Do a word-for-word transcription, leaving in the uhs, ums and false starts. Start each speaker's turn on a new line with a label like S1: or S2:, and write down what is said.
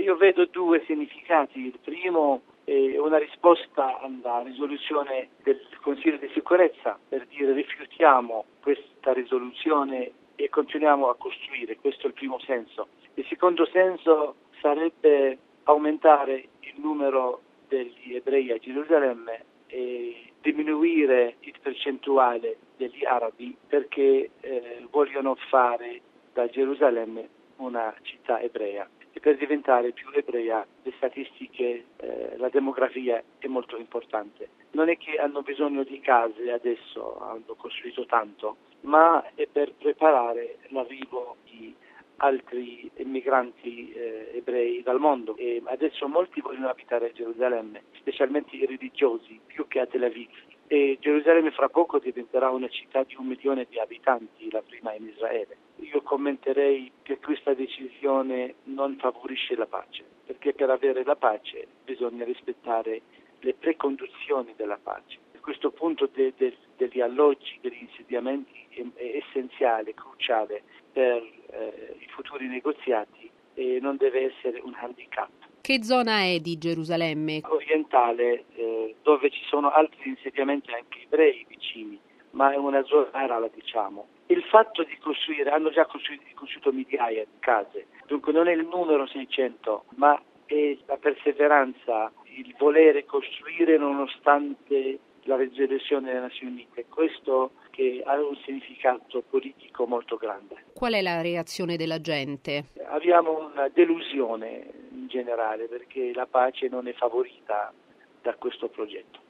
S1: io vedo due significati. Il primo è una risposta alla risoluzione del Consiglio di sicurezza per dire rifiutiamo questa risoluzione e continuiamo a costruire. Questo è il primo senso. Il secondo senso sarebbe aumentare il numero degli ebrei a Gerusalemme e diminuire il percentuale degli arabi perché eh, vogliono fare da Gerusalemme una città ebrea. E per diventare più ebrea le statistiche, eh, la demografia è molto importante. Non è che hanno bisogno di case adesso, hanno costruito tanto, ma è per preparare l'arrivo di altri immigranti eh, ebrei dal mondo. E adesso molti vogliono abitare a Gerusalemme, specialmente i religiosi, più che a Tel Aviv. E Gerusalemme fra poco diventerà una città di un milione di abitanti, la prima in Israele. Io commenterei che questa decisione non favorisce la pace, perché per avere la pace bisogna rispettare le precondizioni della pace. A questo punto de, de, degli alloggi, degli insediamenti è, è essenziale, cruciale per eh, i futuri negoziati e non deve essere un handicap.
S2: Che zona è di Gerusalemme?
S1: Orientale, eh, dove ci sono altri insediamenti anche ebrei vicini, ma è una zona araba, diciamo. Il fatto di costruire, hanno già costruito, costruito migliaia di case, dunque non è il numero seicento, ma è la perseveranza, il volere costruire nonostante la risoluzione delle Nazioni Unite. Questo che ha un significato politico molto grande.
S2: Qual è la reazione della gente?
S1: Abbiamo una delusione in generale perché la pace non è favorita da questo progetto.